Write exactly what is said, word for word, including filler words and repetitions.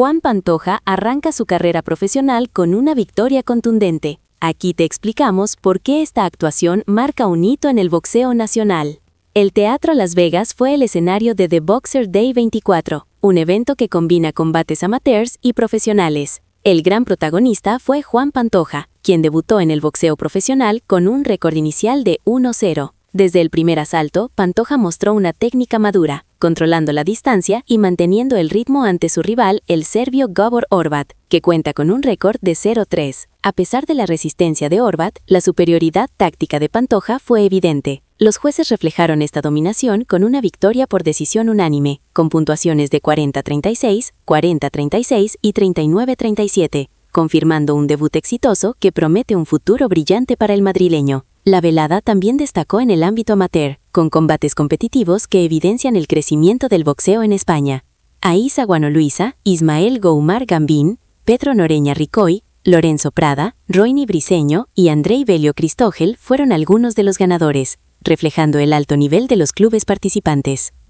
Juan Pantoja arranca su carrera profesional con una victoria contundente. Aquí te explicamos por qué esta actuación marca un hito en el boxeo nacional. El Teatro Las Vegas fue el escenario de The Boxer Day veinticuatro, un evento que combina combates amateurs y profesionales. El gran protagonista fue Juan Pantoja, quien debutó en el boxeo profesional con un récord inicial de uno cero. Desde el primer asalto, Pantoja mostró una técnica madura, controlando la distancia y manteniendo el ritmo ante su rival, el serbio Gabor Horvat, que cuenta con un récord de cero tres. A pesar de la resistencia de Horvat, la superioridad táctica de Pantoja fue evidente. Los jueces reflejaron esta dominación con una victoria por decisión unánime, con puntuaciones de cuarenta a treinta y seis, cuarenta a treinta y seis y treinta y nueve a treinta y siete, confirmando un debut exitoso que promete un futuro brillante para el madrileño. La velada también destacó en el ámbito amateur, con combates competitivos que evidencian el crecimiento del boxeo en España. Aíssa Guanoluisa, Ismael Goumar Gambín, Pedro Noreña Ricoy, Lorenzo Prada, Roiny Briceño y Andrei Belio Cristógel fueron algunos de los ganadores, reflejando el alto nivel de los clubes participantes.